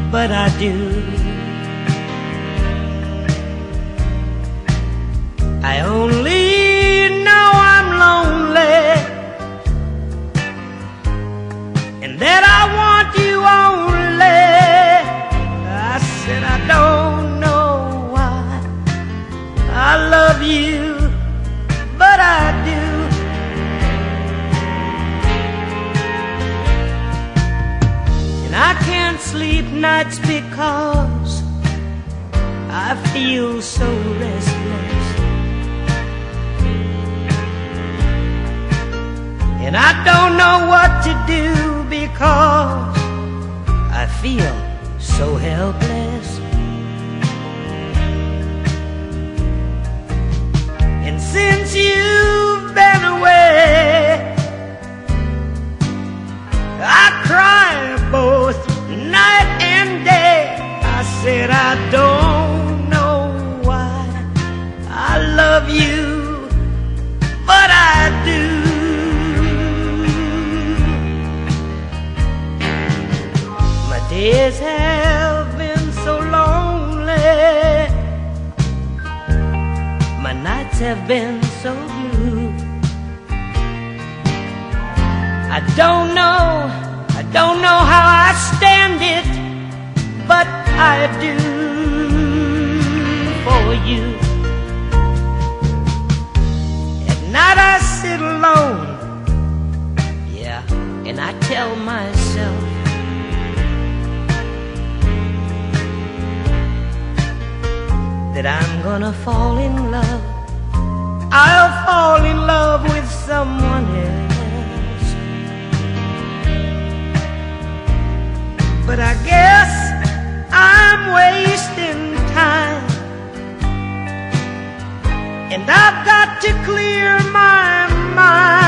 but I do. I only know I'm lonely, and that I want you only. I said I don't know why I love you, but I do. And I can't sleep nights because I feel so restless. And I don't know what to do because I feel so helpless. And since you've been away, I cry both night and day. I said I don't know why I love you, but I do. My days have been so lonely, my nights have been so blue. I don't know how I stand it, but I do for you. At night I sit alone, yeah, and I tell myself that I'm gonna fall in love. I'll fall in love with someone else. But I guess I'm wasting time, and I've got to clear my mind.